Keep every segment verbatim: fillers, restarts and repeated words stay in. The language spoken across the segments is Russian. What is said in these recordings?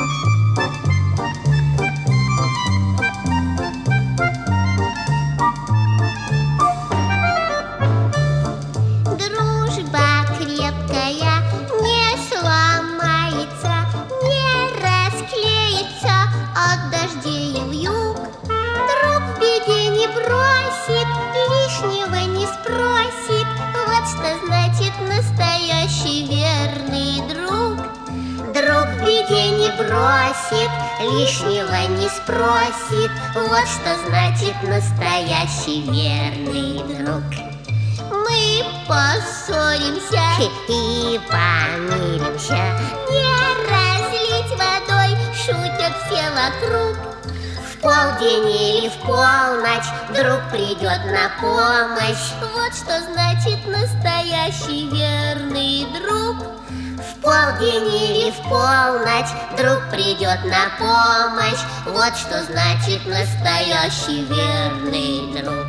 Дружба крепкая не сломается, не расклеится от дождей и вьюг. Друг в беде не бросит, лишнего не спросит. Вот что значит настоящий верный друг. Друг в беде не бросит, лишнего не спросит. Вот что значит настоящий верный друг. Мы поссоримся и помиримся, не разлить водой, шутят все вокруг. В полдень или в полночь друг придет на помощь. Вот что значит настоящий верный друг. В полдень или в полночь друг придет на помощь. Вот что значит настоящий верный друг.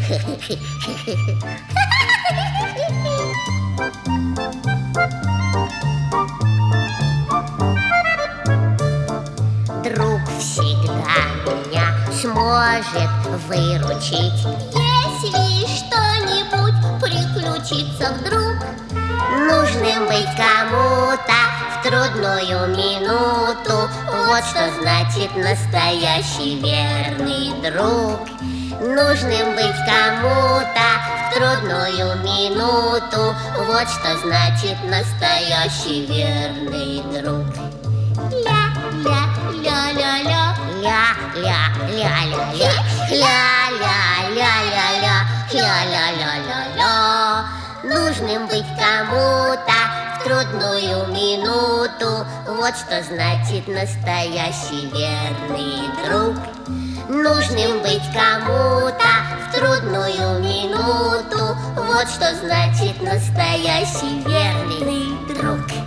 Друг всегда меня сможет выручить, если что-нибудь приключится вдруг. Нужным быть кому-то в трудную минуту. Вот что значит настоящий верный друг. Нужным быть кому-то в трудную минуту. Вот что значит настоящий верный друг. Ля-ля-ля-ля-ля, ля-ля-ля-ля-ля, ля-ля-ля-ля-ля, ля-ля-ля-ля-ля. Нужным быть кому-то в трудную минуту. Вот что значит настоящий верный друг. Нужным быть кому-то в трудную минуту. Вот что значит настоящий верный друг.